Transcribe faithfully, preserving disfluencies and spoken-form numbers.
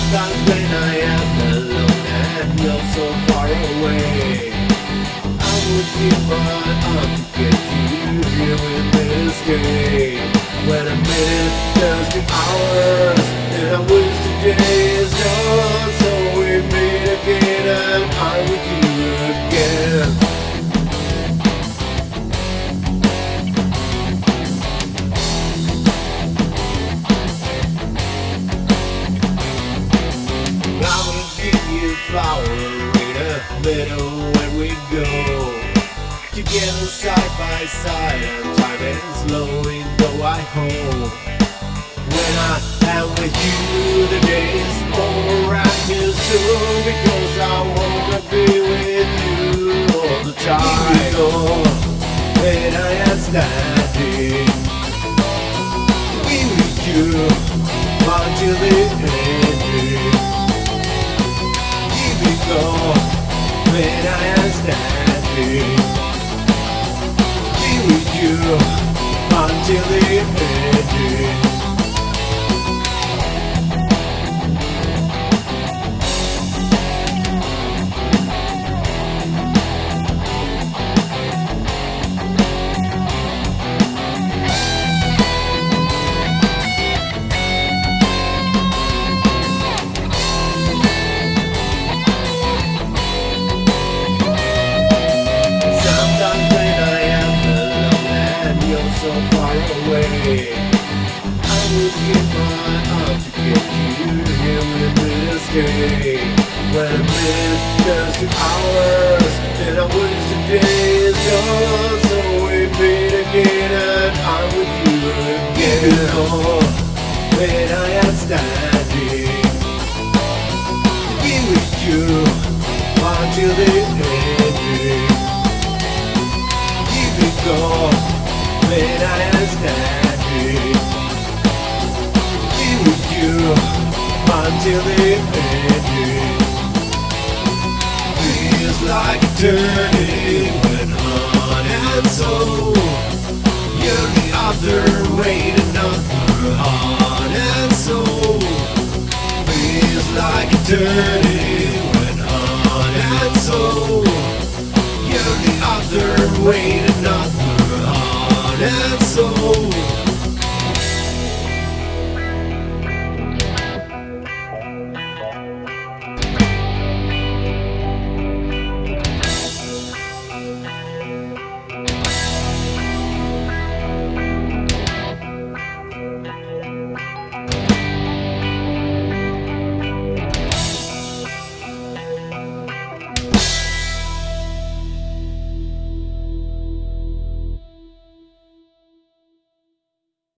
Sometimes when I am alone and you're so far away, I would give my arm to get you here with me to stay. When a minute turns to hours and I wish the day is gone, so we meet again and I'm with you again. I'm gonna give you a flower in a meadow when we go together side by side, and time is slowing though I hope. When I am with you, the day is over and too soon, because I wanna be with you all the time. Oh, when I am standing, be with you until the end. When I am standing, be with you until the end. So far away, I would give my arm to get you here with me to stay. When a minute turns to hours and I wish the day is gone, so we meet again and I'm with you again. Oh, when I am standing, be with you until the end. Keep it going. When I am standing, be with you until the end. Feels like turning when heart and soul, you're the other way to another heart and soul. Feels like turning when heart and soul, you're the other way.